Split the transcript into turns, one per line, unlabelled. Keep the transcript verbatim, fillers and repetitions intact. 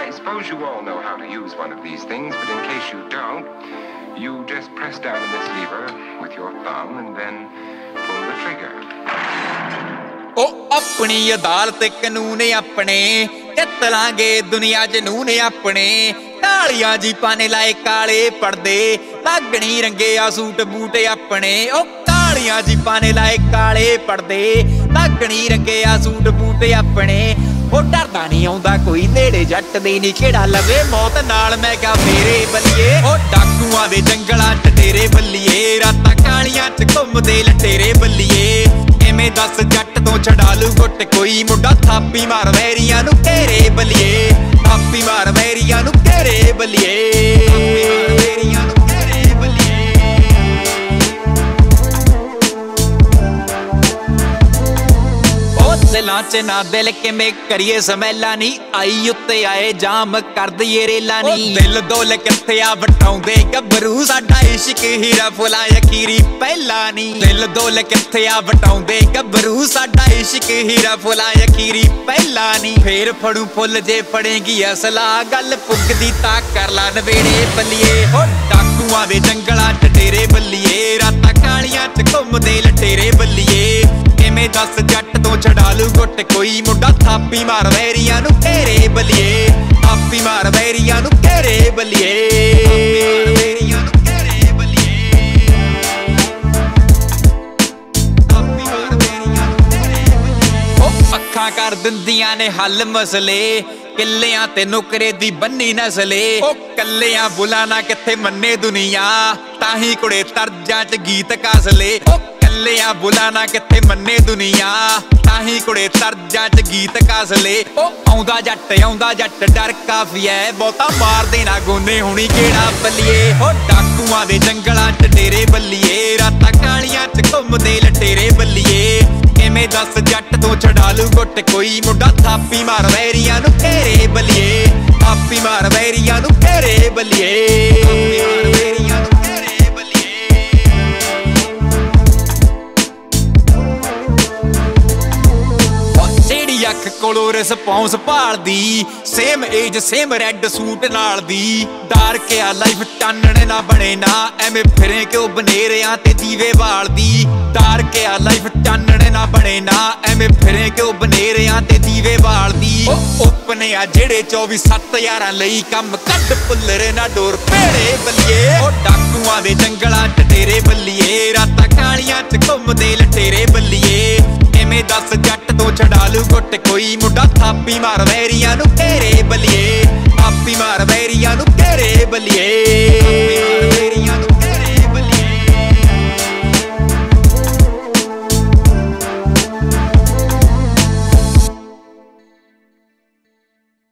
I suppose you all know how to use one of these things, but in case you don't, you just press down on this lever with your thumb and then pull the trigger.
ਉਹ ਆਪਣੀ ਅਦਾਲਤ ਕਾਨੂੰਨ ਆਪਣੇ ਜਿੱਤ ਲਾਂਗੇ ਦੁਨੀਆ ਜਨੂਨ ਆਪਣੇ ਕਾਲੀਆਂ ਜੀਪਾਂ ਨੇ ਲਾਏ ਕਾਲੇ ਪਰਦੇ ਲੱਗਣੀ ਰੰਗੇ ਆ ਸੂਟ ਬੂਟ ਆਪਣੇ ਉਹ ਕਾਲੀਆਂ ਜੀਪਾਂ ਨੇ ਲਾਏ ਕਾਲੇ ਪਰਦੇ ਲੱਗਣੀ ਰੰਗੇ ਆ ਸੂਟ ਬੂਟ ਆਪਣੇ ਉਹ ਡਰਦਾ ਨਹੀਂ ਆਉਂਦਾ ਕੋਈ ਨੇੜੇ ਜੱਟ ਦੇ ਨੀ ਕਿਹੜਾ ਲਵੇ ਮੌਤ ਨਾਲ ਮੈਂ ਕਿਹਾ ਮੇਰੇ ਬੱਲੀਏ ਉਹ ਡਾਕੂਆਂ ਦੇ ਜੰਗਲਾਂ ਚ ਤੇਰੇ ਬੱਲੀਏ ਰਾਤਾਂ ਕਾਲੀਆਂ ਚ ਘੁੰਮਦੇ ਲਟੇਰੇ ਬੱਲੀਏ ਕਿਵੇਂ ਦੱਸ ਜੱਟ ਤੋਂ ਛਡਾ ਲੂ ਗੁੱਟ ਕੋਈ ਮੁੰਡਾ ਥਾਪੀ ਮਾਰ ਵੈਰੀਆਂ ਨੂੰ ਘੇਰੇ ਬੱਲੀਏ ਥਾਪੀ ਮਾਰ ਵੈਰੀਆਂ ਨੂੰ ਘੇਰੇ ਬੱਲੀਏ ਵੈਰੀਆਂ ਨੂੰ ਘੇਰੇ ਬੱਲੀਏ ਦਿਲਾਂ ਚ ਨਾ ਦਿਲ ਕਿਵੇਂ ਕਰੀਏ ਸਮੈਲਾ ਨੀ ਆਈ ਉੱਤੇ ਆਏ ਜਾਮ ਕਰ ਦਈਏ ਰੇਲਾ ਨੀ ਦਿਲ ਦੋਲ ਕਿੱਥੇ ਆ ਵਟਾਉਂਦੇ ਗੱਭਰੂ ਸਾਡਾ ਇਸ਼ਕ ਹੀਰਾ ਫੁਲਾਂ ਅਖੀਰੀ ਪਹਿਲਾ ਨੀ ਦਿਲ ਦੋਲ ਕਿੱਥੇ ਆ ਵਟਾਉਂਦੇ ਗੱਭਰੂ ਸਾਡਾ ਇਸ਼ਕ ਹੀਰਾ ਫੁਲਾਂ ਅਖੀਰੀ ਪਹਿਲਾ ਨੀ ਫੇਰ ਫੜੂ ਫੁੱਲ ਜੇ ਫੜੇਗੀ ਅਸਲਾ ਗੱਲ ਪੁੱਗਦੀ ਤਾਂ ਕਰ ਲਾ ਨਵੇੜੇ ਬੱਲੀਏ ਹੋ ਡਾਕੂਆਂ ਦੇ ਜੰਗਲਾਂ ਚ ਡੇਰੇ ਬੱਲੀਏ ਰਾਤਾਂ ਕਾਲੀਆਂ ਚ ਘੁੰਮਦੇ ਲਟੇਰੇ ਬੱਲੀਏ ਕਿਵੇਂ ਦੱਸ ਜੱਟ ਤੋਂ ਛਡਾ ਲੂ ਗੁੱਟ ਕੋਈ ਮੁੰਡਾ ਥਾਪੀ ਮਾਰ ਵੈਰੀਆਂ ਨੂੰ ਘੇਰੇ ਬੱਲੀਏ ਥਾਪੀ ਮਾਰ ਵੈਰੀਆਂ ਨੂੰ ਘੇਰੇ ਬੱਲੀਏ ਵੈਰੀਆਂ ਨੂੰ ਘੇਰੇ ਬੱਲੀਏ ਥਾਪੀ ਮਾਰ ਵੈਰੀਆਂ ਨੂੰ ਘੇਰੇ ਬੱਲੀਏ ਉਹ ਅੱਖਾਂ ਕਰ ਦਿੰਦੀਆਂ ਨੇ ਹੱਲ ਮਸਲੇ ਕਿੱਲਿਆਂ ਤੇ ਨੁਕਰੇ ਦੀ ਬੰਨੀ ਨਸਲੇ ਉਹ ਕੱਲਿਆਂ ਬੁਲਾਣਾ ਕਿੱਥੇ ਮੰਨੇ ਦੁਨੀਆ ਤਾਂ ਹੀ ਕੁੜੇ ਤਰਜਾਂ ਚ ਗੀਤ ਕਾਸਲੇ ਉਹ ਕੱਲਿਆਂ ਬੁਲਾਣਾ ਕਿੱਥੇ ਮੰਨੇ ਦੁਨੀਆ ਤਾਂ ਹੀ ਕੁੜੇ ਤਰਜਾਂ ਚ ਗੀਤ ਕਾਸਲੇ ਉਹ ਆਉਂਦਾ ਜੱਟ ਆਉਂਦਾ ਜੱਟ ਡਰ ਕਾਫੀ ਐ ਬਹੁਤਾ ਮਾਰਦੇ ਨਾ ਗੋਨੇ ਹੁਣੀ ਕਿਹੜਾ ਬੱਲੀਏ ਹੋ ਡਾਕੂਆਂ ਦੇ ਜੰਗਲਾਂ ਚ ਡੇਰੇ ਬੱਲੀਏ ਰਾਤਾਂ ਕਾਲੀਆਂ ਚ ਘੁੰਮਦੇ ਲਟੇਰੇ ਬੱਲੀਏ ਕਿਵੇਂ ਦੱਸ ਜੱਟ ਤੋਂ ਛਡਾ ਲੂ ਗੁੱਟ ਕੋਈ ਮੁੰਡਾ ਥਾਪੀ ਮਾਰ ਵੈਰੀਆਂ ਨੂੰ ਘੇਰੇ ਬੱਲੀਏ ਥਾਪੀ ਮਾਰ ਵੈਰੀਆਂ ਨੂੰ ਘੇਰੇ ਬੱਲੀਏ ਵੈਰੀਆਂ ਨੂੰ ਘੇਰੇ ਬੱਲੀਏ ਜਿਹੜੀ ਅੱਖ ਕੋਲੋਂ ਰਿਸਪੌਂਸ ਭਾਲਦੀ same age same red suit ਨਾਲ ਦੀ ਡਰ ਕੇ ਆ ਲਾਈਫ ਟਾਨਣੇ ਨਾ ਬਣੇ ਨਾ ਐਵੇਂ ਫਿਰੇ ਕਿਉਂ ਬਨੇਰਿਆਂ ਤੇ ਦੀਵੇ ਬਾਲਦੀ ਡਰ ਕੇ ਆ ਲਾਈਫ ਟਾਨਣੇ ਨਾ ਬਣੇ ਨਾ ਐਵੇਂ ਫਿਰੇ ਕਿਉਂ ਬਨੇਰਿਆਂ ਤੇ ਦੀਵੇ ਬਾਲਦੀ ਓਪਨੇ ਆ ਜਿਹੜੇ ਚੌਵੀ ਸੱਤ ਯਾਰਾਂ ਲਈ ਕੰਮ ਕੱਢ ਪੁੱਲਰੇ ਨਾ ਡੋਰ ਭੇੜੇ ਬੱਲੀਏ ਉਹ ਡਾਕੂਆਂ ਦੇ ਜੰਗਲਾਂ ਚ ਡੇਰੇ ਬੱਲੀਏ ਰਾਤਾਂ ਕਾਲੀਆਂ ਚ ਘੁੰਮਦੇ ਲਟੇਰੇ ਬੱਲੀਏ ਕਿਵੇਂ ਦੱਸ ਜੱਟ ਤੋਂ ਛਡਾ ਲੂ ਗੁੱਟ ਕੋਈ ਮੁੰਡਾ ਥਾਪੀ ਮਾਰ ਵੈਰੀਆਂ ਨੂੰ ਘੇਰੇ ਬੱਲੀਏ ਥਾਪੀ ਮਾਰ ਵੈਰੀਆਂ ਨੂੰ ਘੇਰੇ ਬੱਲੀਏ